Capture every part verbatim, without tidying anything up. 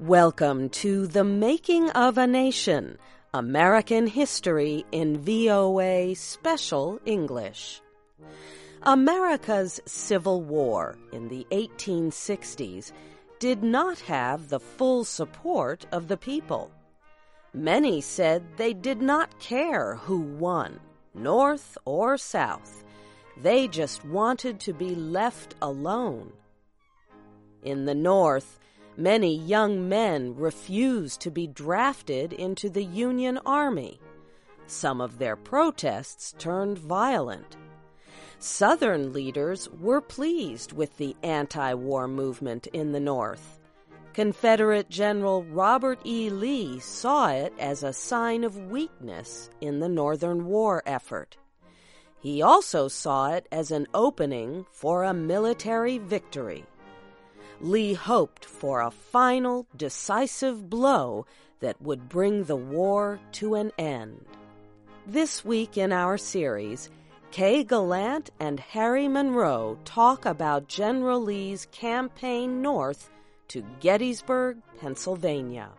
Welcome to The Making of a Nation, American History in V O A Special English. America's Civil War in the eighteen sixties did not have the full support of the people. Many said they did not care who won, North or South. They just wanted to be left alone. In the North, many young men refused to be drafted into the Union Army. Some of their protests turned violent. Southern leaders were pleased with the anti-war movement in the North. Confederate General Robert E. Lee saw it as a sign of weakness in the Northern war effort. He also saw it as an opening for a military victory. Lee hoped for a final, decisive blow that would bring the war to an end. This week in our series, Kay Gallant and Harry Monroe talk about General Lee's campaign north to Gettysburg, Pennsylvania.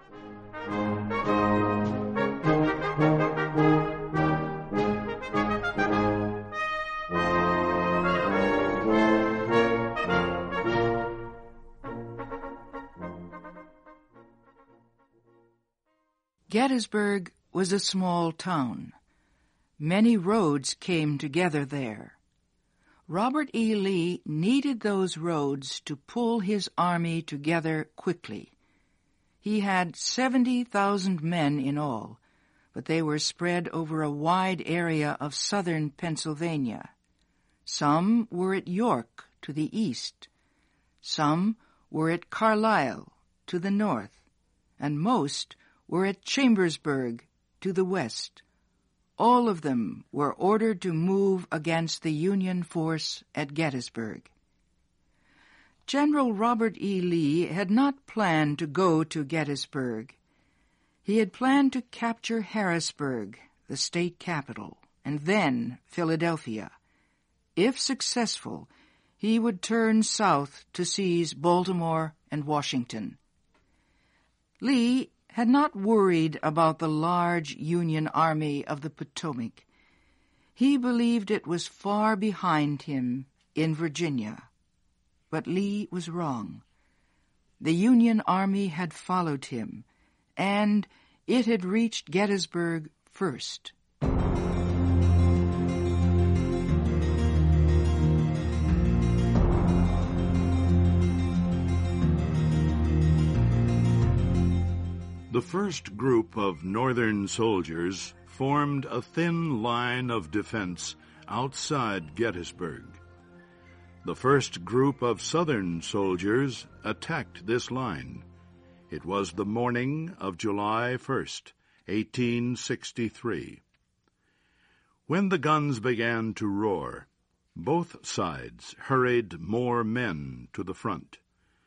Gettysburg was a small town. Many roads came together there. Robert E. Lee needed those roads to pull his army together quickly. He had seventy thousand men in all, but they were spread over a wide area of southern Pennsylvania. Some were at York to the east. Some were at Carlisle to the north, and most were at Chambersburg to the west. All of them were ordered to move against the Union force at Gettysburg. General Robert E. Lee had not planned to go to Gettysburg. He had planned to capture Harrisburg, the state capital, and then Philadelphia. If successful, he would turn south to seize Baltimore and Washington. Lee had not worried about the large Union Army of the Potomac. He believed it was far behind him in Virginia. But Lee was wrong. The Union Army had followed him, and it had reached Gettysburg first. The first group of Northern soldiers formed a thin line of defense outside Gettysburg. The first group of Southern soldiers attacked this line. It was the morning of July first, eighteen sixty-three. When the guns began to roar, both sides hurried more men to the front.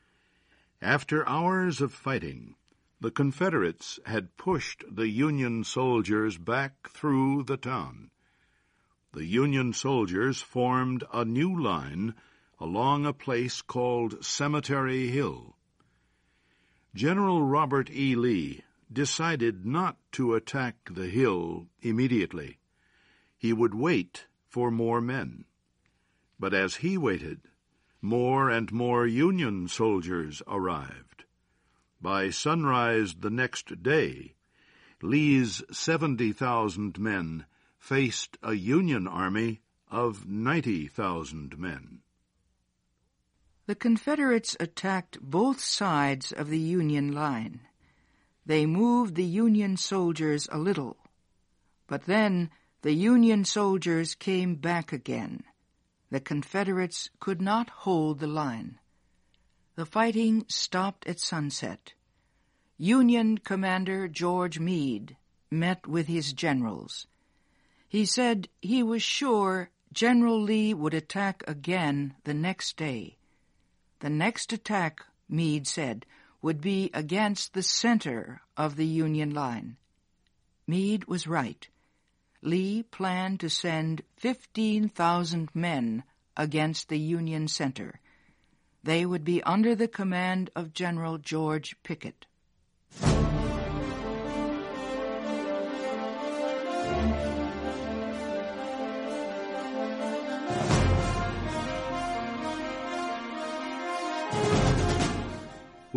After hours of fighting, the Confederates had pushed the Union soldiers back through the town. The Union soldiers formed a new line along a place called Cemetery Hill. General Robert E. Lee decided not to attack the hill immediately. He would wait for more men. But as he waited, more and more Union soldiers arrived. By sunrise the next day, Lee's seventy thousand men faced a Union army of ninety thousand men. The Confederates attacked both sides of the Union line. They moved the Union soldiers a little, but then the Union soldiers came back again. The Confederates could not hold the line. The fighting stopped at sunset. Union Commander George Meade met with his generals. He said he was sure General Lee would attack again the next day. The next attack, Meade said, would be against the center of the Union line. Meade was right. Lee planned to send fifteen thousand men against the Union center. They would be under the command of General George Pickett.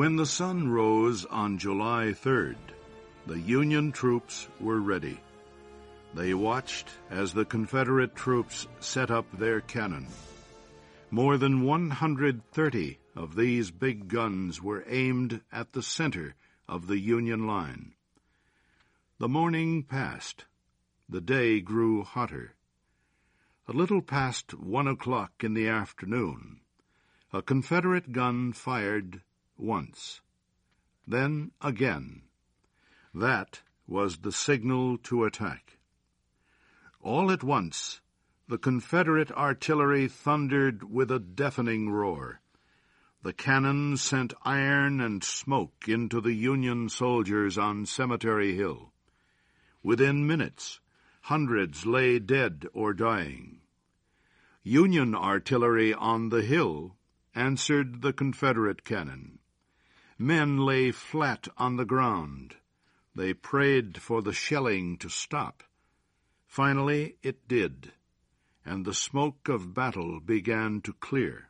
When the sun rose on July third, the Union troops were ready. They watched as the Confederate troops set up their cannon. More than one hundred thirty of these big guns were aimed at the center of the Union line. The morning passed. The day grew hotter. A little past one o'clock in the afternoon, a Confederate gun fired once, then again. That was the signal to attack. All at once, the Confederate artillery thundered with a deafening roar. The cannon sent iron and smoke into the Union soldiers on Cemetery Hill. Within minutes, hundreds lay dead or dying. Union artillery on the hill answered the Confederate cannon. Men lay flat on the ground. They prayed for the shelling to stop. Finally, it did, and the smoke of battle began to clear.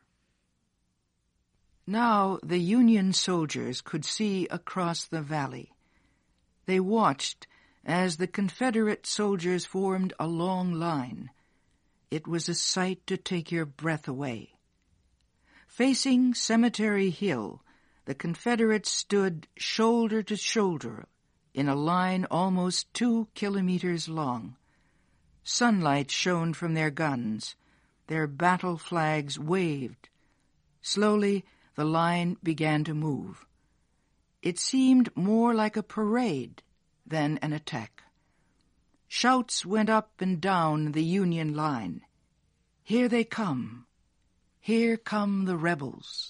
Now the Union soldiers could see across the valley. They watched as the Confederate soldiers formed a long line. It was a sight to take your breath away. Facing Cemetery Hill, the Confederates stood shoulder to shoulder in a line almost two kilometers long. Sunlight shone from their guns. Their battle flags waved. Slowly, the line began to move. It seemed more like a parade than an attack. Shouts went up and down the Union line. Here they come. Here come the rebels.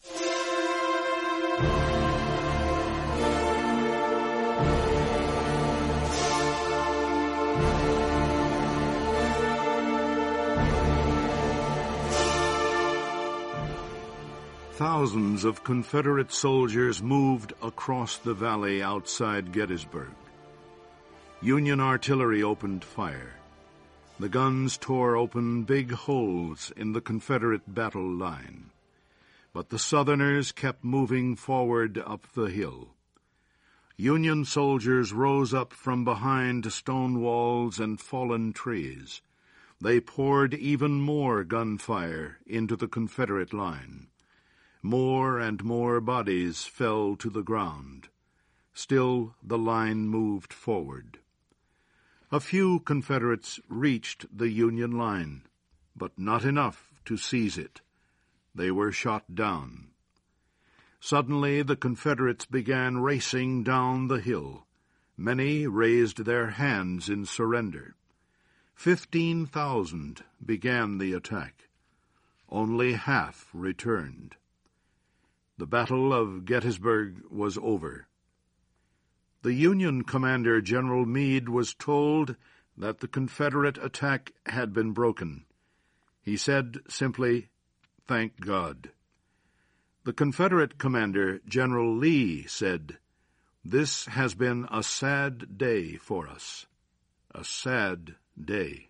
Thousands of Confederate soldiers moved across the valley outside Gettysburg. Union artillery opened fire. The guns tore open big holes in the Confederate battle line. But the Southerners kept moving forward up the hill. Union soldiers rose up from behind stone walls and fallen trees. They poured even more gunfire into the Confederate line. More and more bodies fell to the ground. Still, the line moved forward. A few Confederates reached the Union line, but not enough to seize it. They were shot down. Suddenly, the Confederates began racing down the hill. Many raised their hands in surrender. Fifteen thousand began the attack. Only half returned. The Battle of Gettysburg was over. The Union commander, General Meade, was told that the Confederate attack had been broken. He said simply, "Thank God." The Confederate commander, General Lee, said, "This has been a sad day for us, a sad day."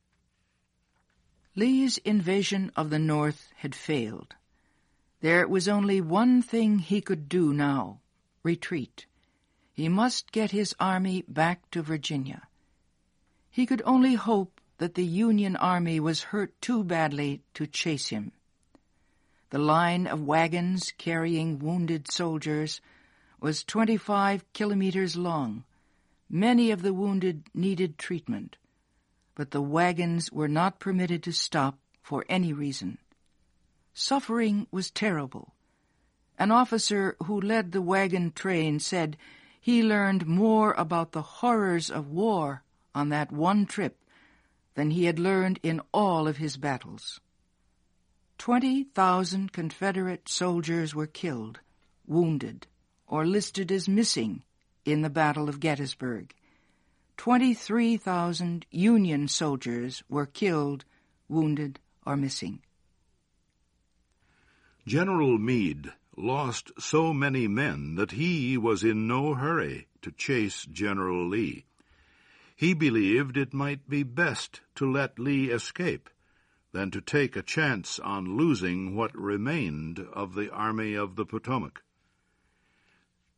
Lee's invasion of the North had failed. There was only one thing he could do now, retreat. He must get his army back to Virginia. He could only hope that the Union army was hurt too badly to chase him. The line of wagons carrying wounded soldiers was twenty-five kilometers long. Many of the wounded needed treatment, but the wagons were not permitted to stop for any reason. Suffering was terrible. An officer who led the wagon train said he learned more about the horrors of war on that one trip than he had learned in all of his battles. Twenty thousand Confederate soldiers were killed, wounded, or listed as missing in the Battle of Gettysburg. Twenty-three thousand Union soldiers were killed, wounded, or missing. General Meade lost so many men that he was in no hurry to chase General Lee. He believed it might be best to let Lee escape than to take a chance on losing what remained of the Army of the Potomac.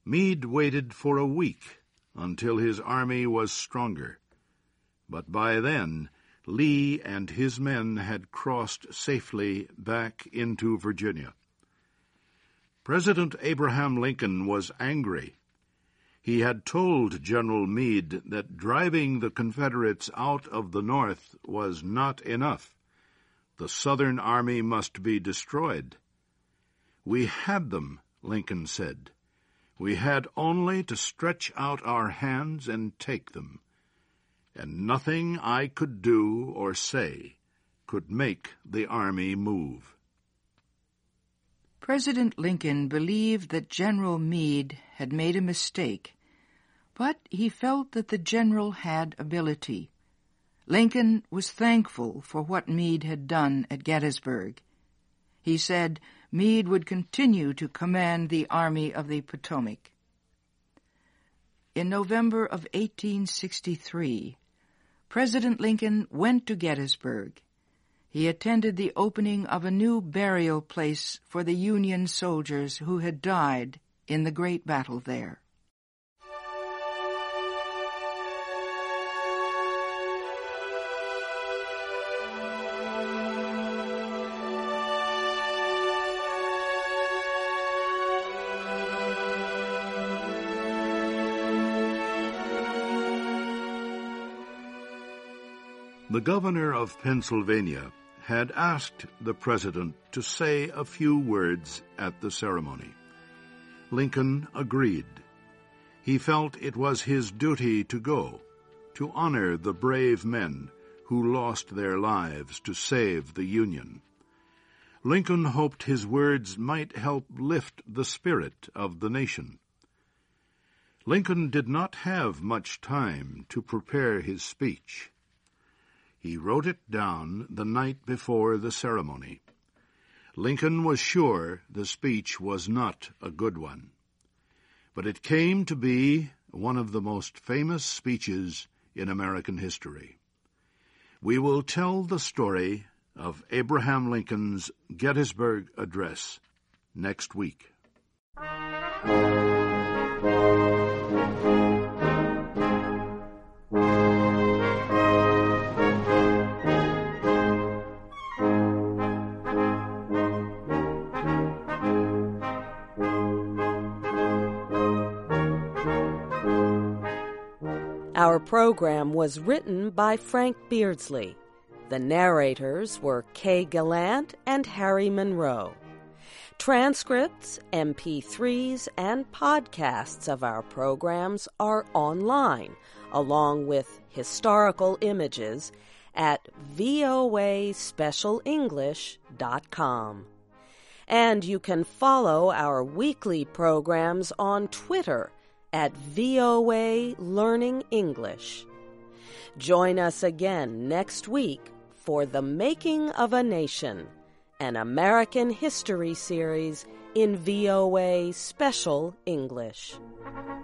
Meade waited for a week until his army was stronger, but by then Lee and his men had crossed safely back into Virginia. President Abraham Lincoln was angry. He had told General Meade that driving the Confederates out of the North was not enough. The Southern army must be destroyed. "We had them," Lincoln said. "We had only to stretch out our hands and take them, and nothing I could do or say could make the army move." President Lincoln believed that General Meade had made a mistake, but he felt that the general had ability. Lincoln was thankful for what Meade had done at Gettysburg. He said Meade would continue to command the Army of the Potomac. In November of eighteen sixty-three, President Lincoln went to Gettysburg. He attended the opening of a new burial place for the Union soldiers who had died in the great battle there. The governor of Pennsylvania had asked the president to say a few words at the ceremony. Lincoln agreed. He felt it was his duty to go, to honor the brave men who lost their lives to save the Union. Lincoln hoped his words might help lift the spirit of the nation. Lincoln did not have much time to prepare his speech. He wrote it down the night before the ceremony. Lincoln was sure the speech was not a good one, but it came to be one of the most famous speeches in American history. We will tell the story of Abraham Lincoln's Gettysburg Address next week. Our program was written by Frank Beardsley. The narrators were Kay Gallant and Harry Monroe. Transcripts, M P threes, and podcasts of our programs are online, along with historical images, at V O A special english dot com. And you can follow our weekly programs on Twitter at V O A Learning English. Join us again next week for The Making of a Nation, an American history series in V O A Special English.